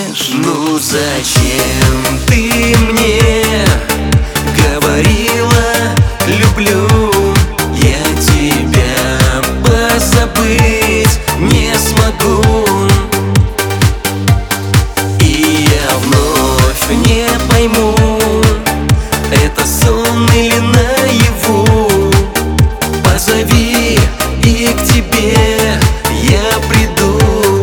знаешь. Ну зачем ты мне говорила люблю? Я тебя позабыть не смогу, и я вновь не пойму, это сон или наяву. Позови, и к тебе я приду.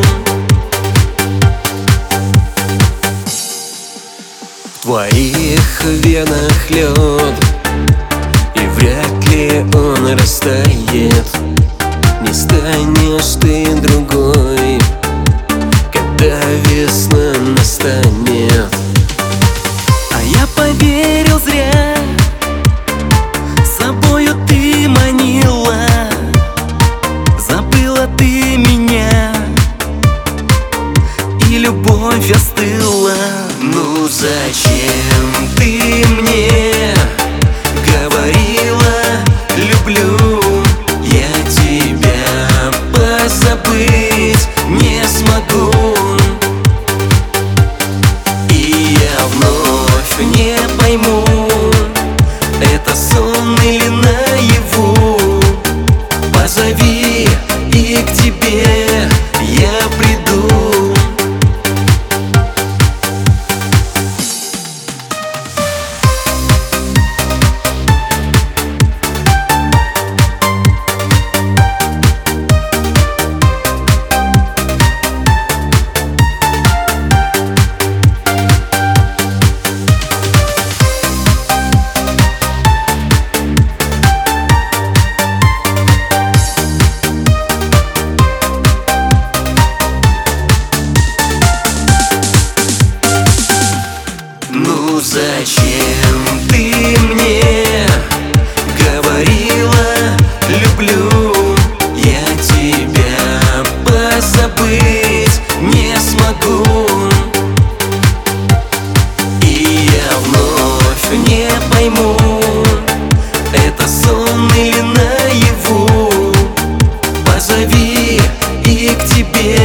В твоих венах лед, и вряд ли он растает. Не станешь ты другой, когда весна настанет. А я поверил зря, собою ты манила, забыла ты меня, и любовь остыла. Ну зачем ты мне говорила люблю? Я тебя позабыть не смогу, и я вновь не пойму, это сон или наяву. Позови, и к тебе я приду. Ну зачем ты мне говорила люблю? Я тебя позабыть не смогу, и я вновь не пойму, это сон или наяву. Позови, и к тебе